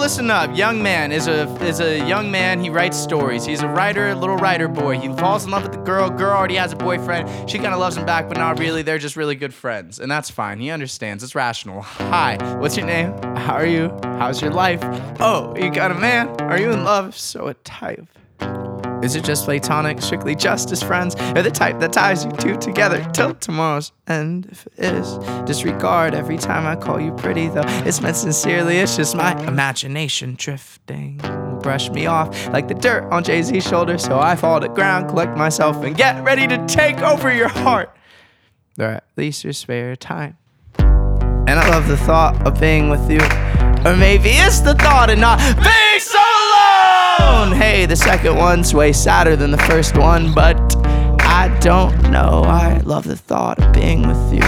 listen up. Young man is a young man. He writes stories. He's a writer, little writer boy. He falls in love with the girl. Girl already has a boyfriend. She kind of loves him back, but not really. They're just really good friends, and that's fine. He understands. It's rational. Hi, what's your name? How are you? How's your life? Oh, you got a man? Are you in love? So what type? Is it just platonic, strictly just as friends? Or the type that ties you two together till tomorrow's end? If it is, disregard every time I call you pretty, though it's meant sincerely. It's just my imagination drifting. Brush me off like the dirt on Jay-Z's shoulder, so I fall to ground, collect myself, and get ready to take over your heart. Or at least your spare time. And I love the thought of being with you. Or maybe it's the thought of not being so alone. Hey, the second one's way sadder than the first one, but I don't know. I love the thought of being with you.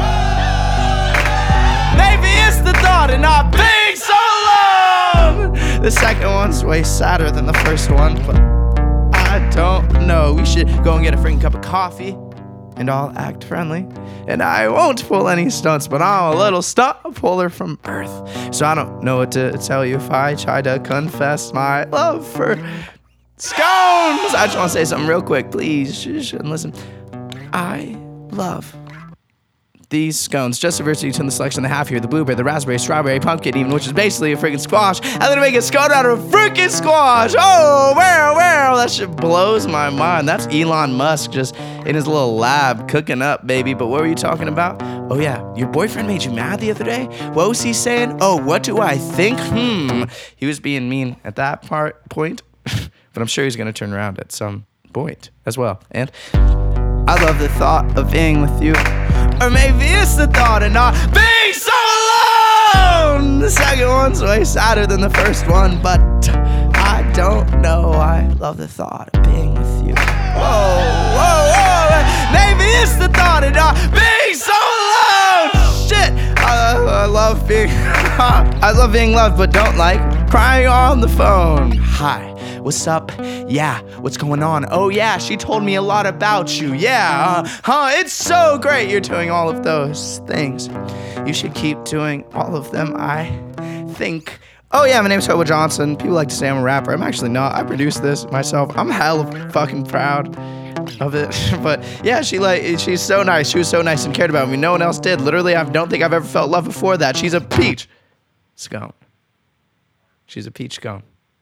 Maybe it's the thought of not being so alone. The second one's way sadder than the first one, but I don't know. We should go and get a freaking cup of coffee, and I'll act friendly. And I won't pull any stunts, but I'm a little stunt puller from Earth. So I don't know what to tell you if I try to confess my love for scones. I just want to say something real quick, please. Shh, and listen. I love these scones. Just diversity to the selection they have here: the blueberry, the raspberry, strawberry, pumpkin, even, which is basically a freaking squash. And then make a scone out of a freaking squash. Oh, well, that shit blows my mind. That's Elon Musk just in his little lab cooking up, baby. But what were you talking about? Oh yeah, your boyfriend made you mad the other day? What was he saying? Oh, what do I think? He was being mean at that point, but I'm sure he's gonna turn around at some point as well. And I love the thought of being with you. Or maybe it's the thought of not being so alone. The second one's way sadder than the first one, but I don't know. I love the thought of being with you. Whoa. Maybe it's the thought of not being so alone. Shit. I love being I love being loved, but don't like crying on the phone. Hi. What's up? Yeah, what's going on? Oh yeah, she told me a lot about you. Yeah, it's so great you're doing all of those things. You should keep doing all of them, I think. Oh yeah, my name's Hobo Johnson. People like to say I'm a rapper. I'm actually not. I produced this myself. I'm hella fucking proud of it. But yeah, she's so nice. She was so nice and cared about me. No one else did. Literally, I don't think I've ever felt love before that. She's a peach scone. She's a peach scone.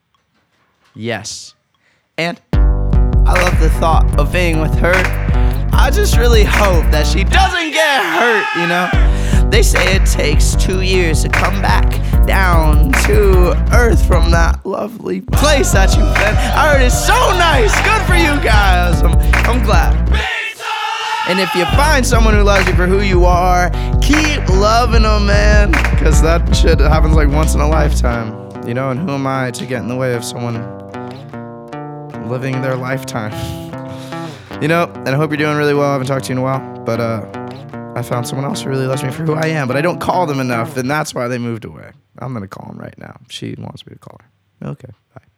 Yes. And I love the thought of being with her. I just really hope that she doesn't get hurt, you know? They say it takes 2 years to come back down to earth from that lovely place that you've been. I heard it's so nice. Good for you guys. I'm glad. And if you find someone who loves you for who you are, keep loving them, man. Because that shit happens like once in a lifetime. You know, and who am I to get in the way of someone living their lifetime? You know, and I hope you're doing really well. I haven't talked to you in a while, but I found someone else who really loves me for who I am, but I don't call them enough, and that's why they moved away. I'm gonna call them right now. She wants me to call her. Okay, bye.